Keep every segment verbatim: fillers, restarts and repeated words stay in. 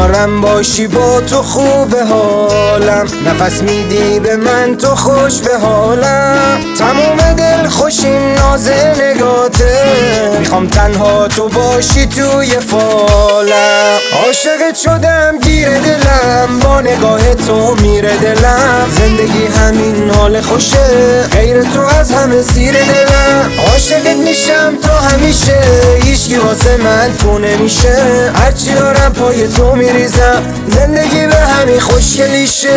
کنارم باشی با تو خوبه حالم، نفس میدی به من تو خوش به حالم. تموم دل خوشیم ناز نگاته، میخوام تنها تو باشی توی فالم. عاشقت شدم گیر دلم، با نگاه تو میره دلم. زندگی همین حال خوشه، غیر تو از همه سیر دلم. عاشقت میشم تا همیشه، هیچکی واسه من تو نمیشه. هرچی دارم پای تو میریزم، زندگی به همین خوشگلیشه.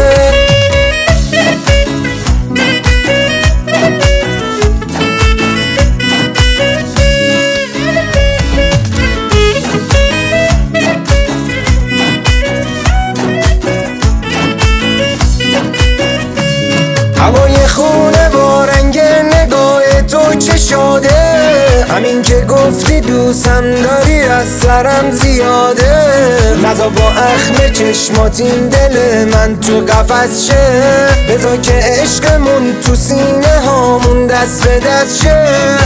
هوای خونه با رنگ نگاه تو چشاده، همین که گفتی دوستم داری از سرم زیاده. نزا با اخم چشمات این دل من تو قفس شه، بذار که عشقمون تو سینه هامون دست به دست شه.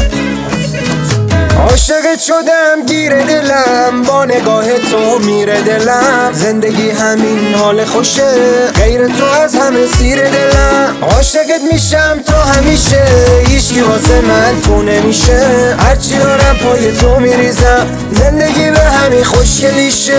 عاشقت شدم گیر دلم، با نگاه تو میره دلم. زندگی همین حال خوشه، غیر تو از همه سیر دلم. عاشقت میشم تا همیشه، هیچکی واسه من تو نمیشه. هرچی دارم پای تو میریزم، زندگی به همین خوشگلیشه.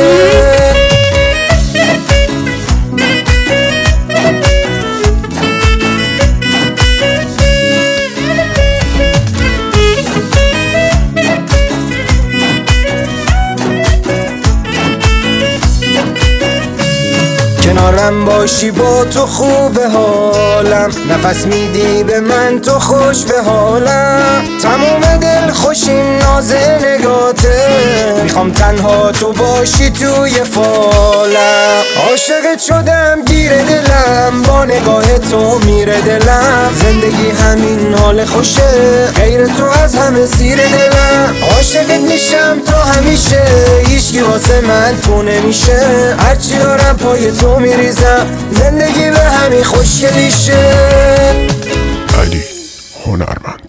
کنارم باشی با تو خوبه حالم، نفس میدی به من تو خوش به حالم. تموم دل خوشیم ناز نگاته، میخوام تنها تو باشی توی فالم. عاشقت شدم گیر دلم، با نگاه تو میره دلم. زندگی همین حال خوشه، غیر تو از همه سیر دلم. عاشقت میشم تا همیشه، هیچکی واسه من تو نمیشه. هرچی دارم پای تو میریزم، زندگی به همین خوشگلیشه. علی هنرمند.